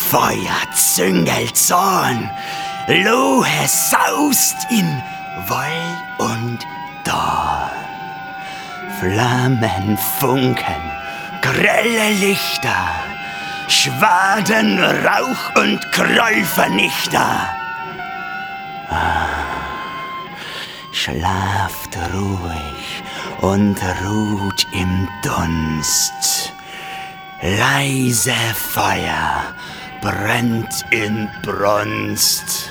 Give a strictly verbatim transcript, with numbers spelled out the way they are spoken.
Feuer züngelt Zorn, Lohe saust in Woll und Dorn. Flammen, Funken, grelle Lichter, Schwaden, Rauch und Grollvernichter. Ah, schlaft ruhig und ruht im Dunst. Leise Feuer brennt in Brunst.